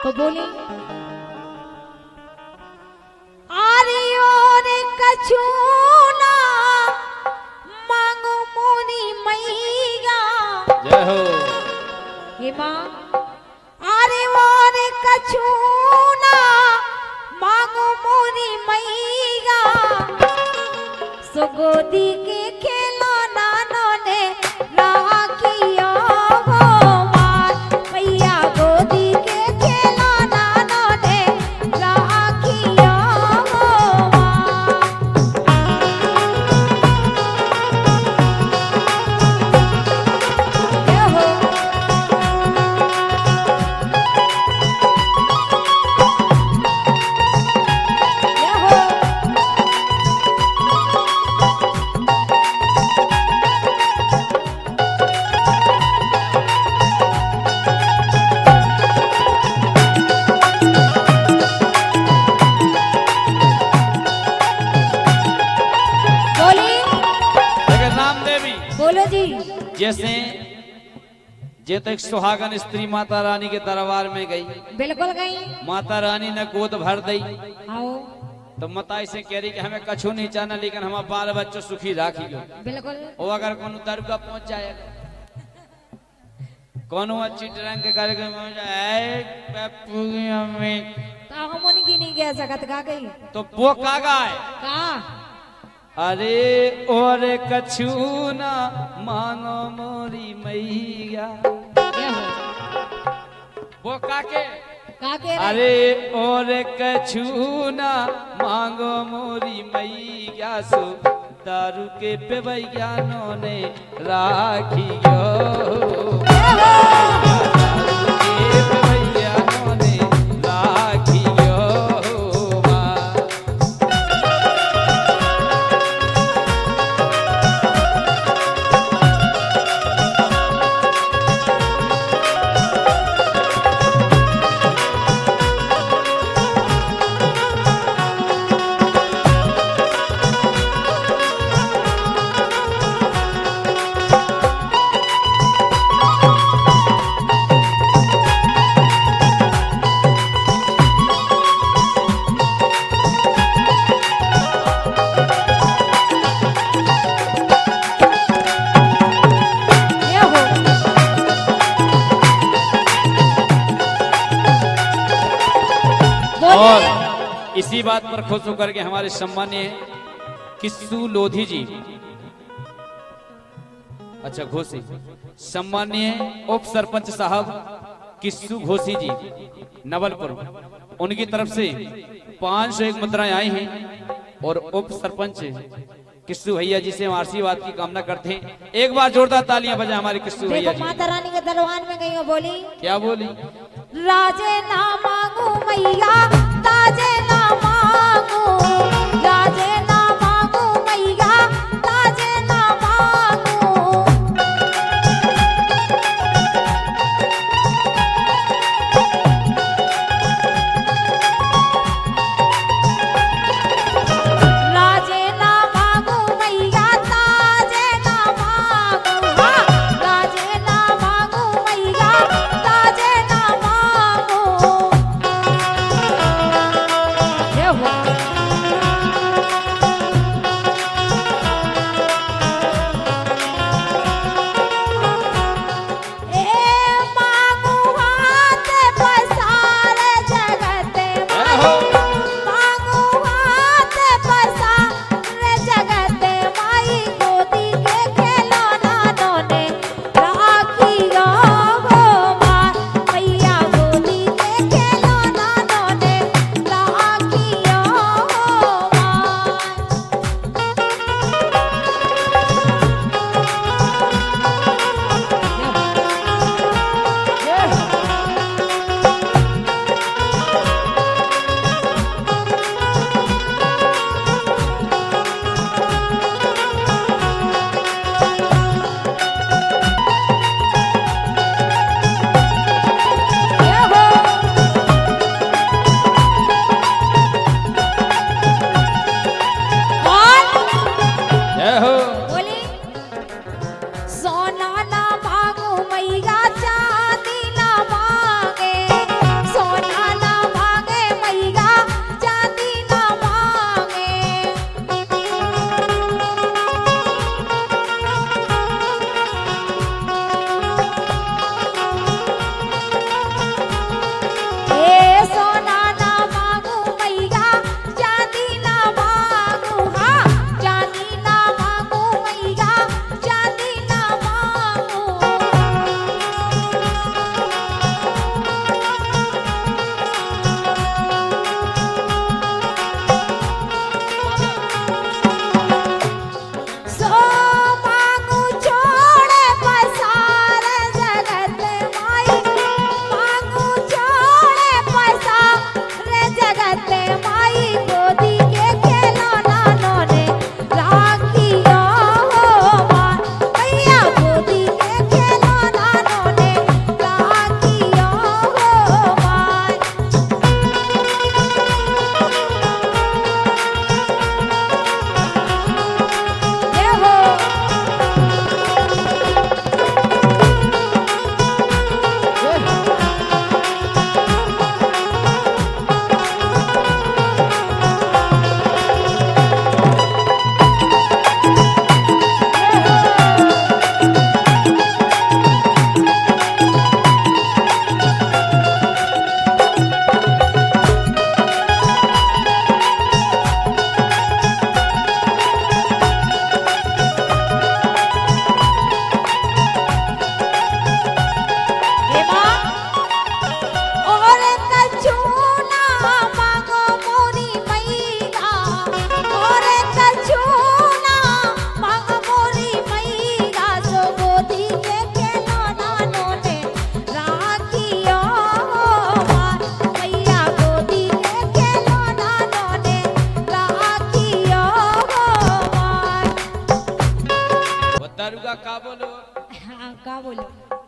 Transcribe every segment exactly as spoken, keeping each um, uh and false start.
तो बोली आरियों ने कछूना मांगो मोनी मैया। जय हो। हे माँ आरियों ने कछूना मांगो मोनी मैया। सुगोदी के खेलो नानो ने राखियो हो मार मैया गोदी के खेलो नानो ने राखियो हो मार। जय हो। जय हो। बोली जगन्नाथ देवी बोलो जी। जैसे जे तक सुहागन स्त्री माता रानी के दरबार में गई, बिल्कुल गई। माता रानी ने गोद भर दी आओ तो माता से कह रही कि हमें कछु नहीं चाहना, लेकिन हम बाल बच्चों सुखी राखियो। बिल्कुल। वो अगर कोनो दरगाह पहुंच जाएगा, कोनो अच्छी रंग के कार्यक्रम में जाए पप्पू की अम्मी, तो हम उनकी नहीं कह सकत का गई तो वो कागा है। का अरे और कछु ना मांगो मोरी मैया। ये हो वो काके का कह रहे? अरे और कछु ना मांगो मोरी मैया। सो दारू के पेवैया ने राखियो। ये हो। दारू के पेवैया ने राखियो माँ। ये हो। और बोलिए। इसी बात पर खुश होकर के हमारे सम्मानीय किस्सू लोधी जी, अच्छा घोसी, सम्मानीय उप सरपंच साहब किस्सू घोसी जी नवलपुर, उनकी तरफ से पांच सौ एक मुद्राएं आई हैं और उप सरपंच किस्सू भैया जी से हम आशीर्वाद की कामना करते हैं। एक बार जोरदार तालियां बजाएं हमारे किस्सू भैया देखो जी। माता रानी के दरबार में गई और बोली क्या बोली? राजे ना मांगू मैया ताजे ना मांगू। राजे ना मांगू मैया ताजे ना मांगू। राजे ना मांगू मैया ताजे ना मांगू। हाँ, राजे ना मांगू मैया ताजे ना मांगू।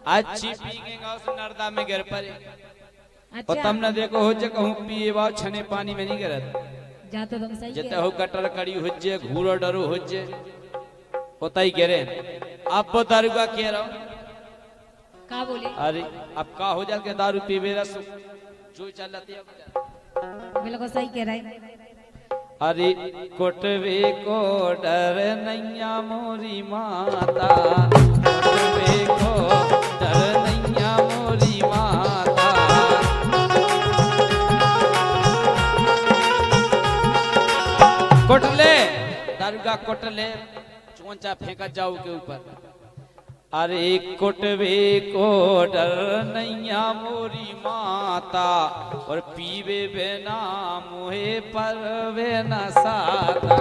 अच्छी पी के गाँव से नर्दा में गिर पड़े और अच्छा तुमने देखो हो जे कहूँ पिए बा छने पानी में नहीं गिरत जा तो तुम सही जते कह हो कटर कड़ी हो जे घूरो डरो हो जे होता ही गिरे आप वो दारू का कह रहा हूँ का बोले अरे अब का हो जाए दारू पीवे रस जो चल जाती है बिल्कुल सही कह रहा है अरे कोटवे को डर नैया मोरी माता कोटवे को डर नैया मोरी माता कोटले दारुगा कोटले चोंचा फेंका जाओ के ऊपर अरे कोटवे को डर नैया मोरी माता और पीवे बिना मोहे पर वे न साता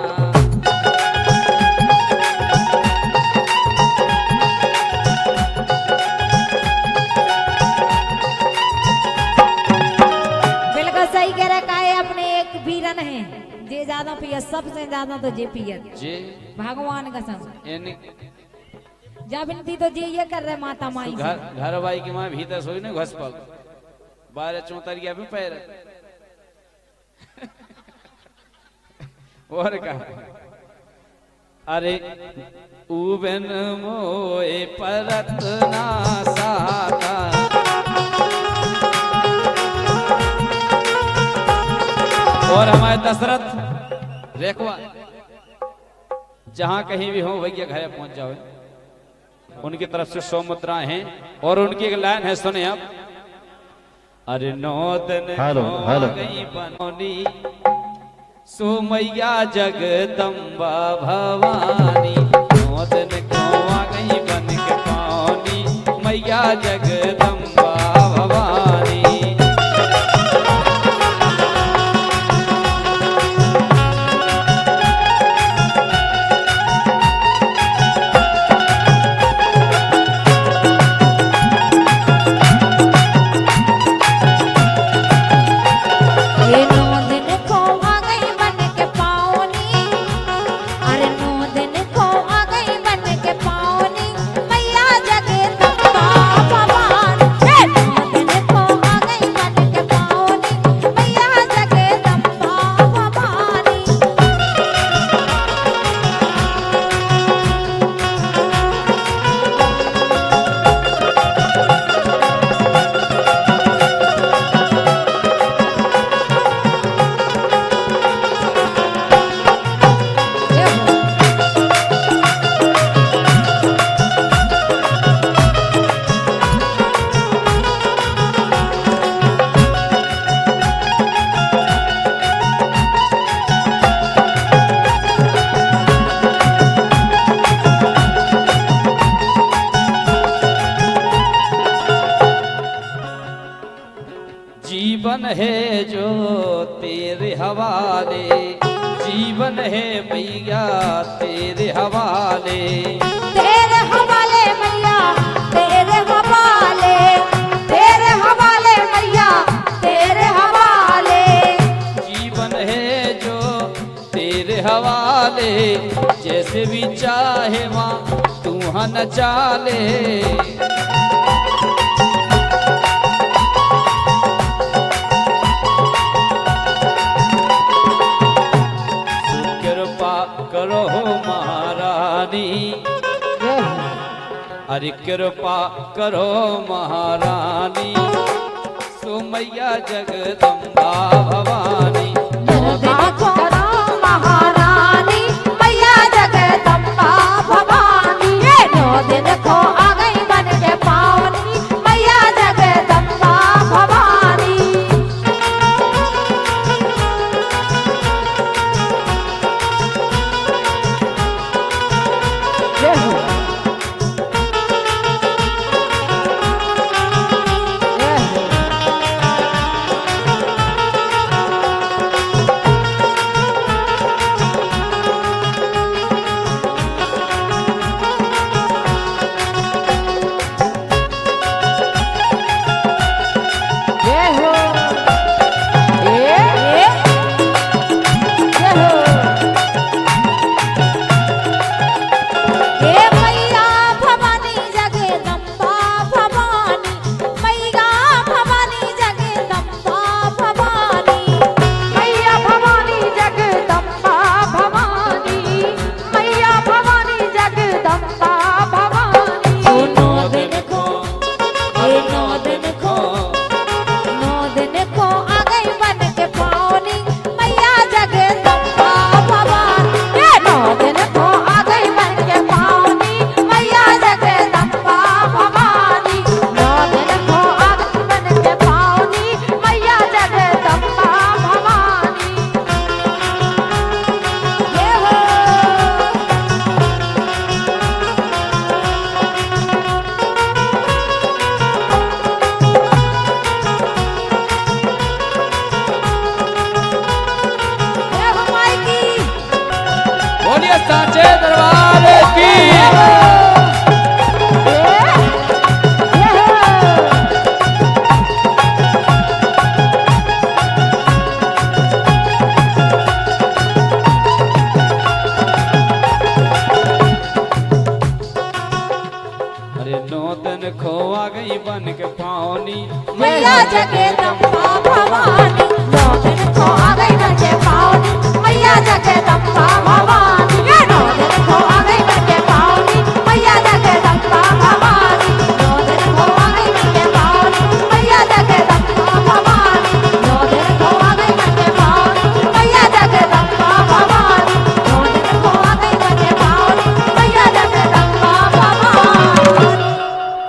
बिल्कुल सही कह रहा है काहे अपने एक वीरन है जे ज्यादा पिया सबसे ज्यादा तो जे पिया जे भगवान का संग यानी जा बिनती तो जे ये कर रहे माता माई से। घर घर भाई की माँ भीतर सोई ना घस पग बारह चौतरिया भी पैर और का अरे उबन मोए परत ना साता और हमारे दशरथ रेखवा जहां कहीं भी हो भैया घर पहुंच जाओ उनकी तरफ से सौ मुद्राएं हैं और उनकी एक लाइन है सुने आप अरे नौ दिन हेलो हेलो गई बनोनी सुमैया जगदम्बा भवानी नौ दिन खोआ गई बन के पानी मैया जगदम्बा भवानी ये नौ दिन को आ गई बन के पाओनी अरे नौ दिन को आ गई बन के पाओनी मैया जगदम्बा भवानी हे नौ दिन को आ गई बन के पाओनी मैया जगदम्बा भवानी ये हो जीवन है जो तेरे हवाले जीवन है मैया तेरे हवाले तेरे हवाले मैया तेरे हवाले तेरे हवाले मैया तेरे हवाले जीवन है जो तेरे हवाले जैसे भी चाहे माँ तू न चाले कृपा करो महारानी अरे कृपा करो महारानी सुमैया जगदम्बा भवानी देखो महारानी मैया जगदम्बा भवानी ये नौ दिन को आ गई बन के पावनी मैया जगदम्बा भवानी ये हो ये हो साचे दरबार की अरे नौ दिन खोआ गई बन के पानी मैया जगदम्बा भवानी नौ दिन खो आ गई बन के पावनी मैया जगदम्बा